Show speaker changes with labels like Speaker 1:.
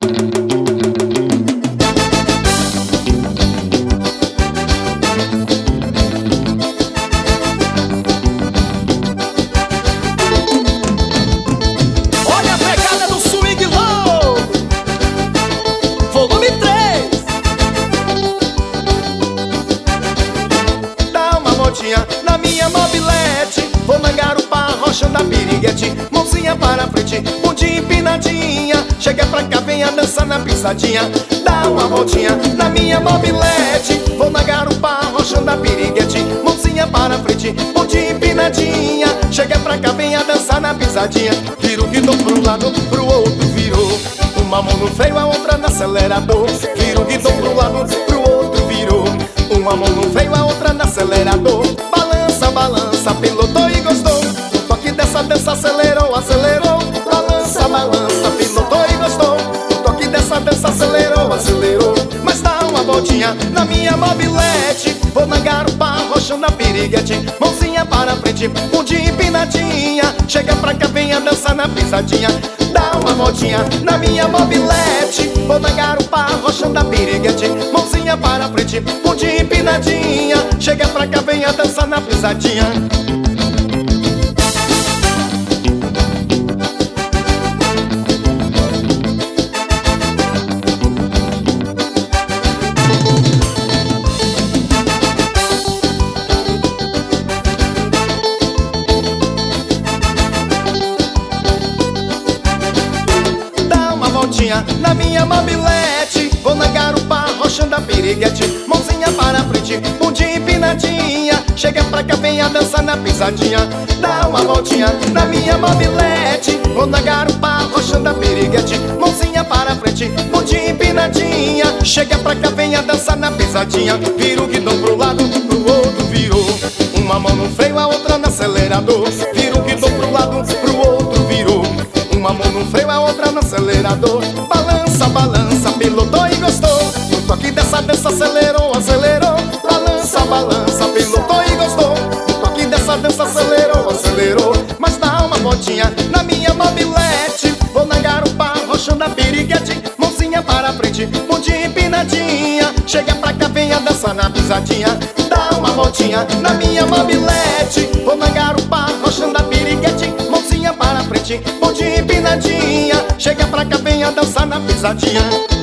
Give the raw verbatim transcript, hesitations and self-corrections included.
Speaker 1: Olha a pegada do swing low, volume três.
Speaker 2: Dá uma voltinha na minha mobilete, vou na garupa, rocha da piriguete. Mãozinha para frente, bundinha empinadinha, chega pra cá, venha dançar na pisadinha. Dá uma voltinha na minha mobilete, vou na garupa, rocha da piriguete. Mãozinha para frente, bundinha empinadinha, chega pra cá, venha dançar na pisadinha. Viro que dou pro lado, pro outro virou. Uma mão no freio, a outra no acelerador. Viro que dou pro lado, pro outro virou. Uma mão no freio, a outra no acelerador. Balança, balança, pilotou e gostou. O toque dessa dança acelerou, acelerou. Balança, balança, pilotou e gostou. O toque dessa dança acelerou, acelerou. Mas dá uma voltinha na minha mobilete, vou na garupa, rocha na piriguete. Mãozinha para frente, bundinha empinadinha, chega pra cá, venha dançar na pisadinha. Dá uma voltinha na minha mobilete, vou na garupa, rocha da piriguete. Mãozinha para frente, bundinha empinadinha, chega pra cá, venha dançar na pisadinha. Na minha mobilete, vou na garupa, rocha da piriguete. Mãozinha para frente, bundinha empinadinha, chega pra cá, venha dançar na pisadinha. Dá uma voltinha na minha mobilete, vou na garupa, rocha da piriguete. Mãozinha para frente, bundinha empinadinha, chega pra cá, venha dançar na pisadinha. Viro o guidão pro lado, pro outro virou. Uma mão no freio, a outra no acelerador. Viro o guidão pro lado, pro outro virou. Uma mão no freio, a outra no acelerador. Balança, balança, pilotou e gostou. O toque dessa dança acelerou, acelerou. Balança, balança, pilotou e gostou. O toque dessa dança acelerou, acelerou. Mas dá uma voltinha na minha mobilete, vou na garupa, rocha da piriguete. Mãozinha para frente, bundinha empinadinha, chega pra cá, venha dançar na pisadinha. Dá uma voltinha na minha mobilete, vou na garupa, rocha da piriguete. Mãozinha para frente, bundinha empinadinha, chega pra cá, venha dançar na pisadinha.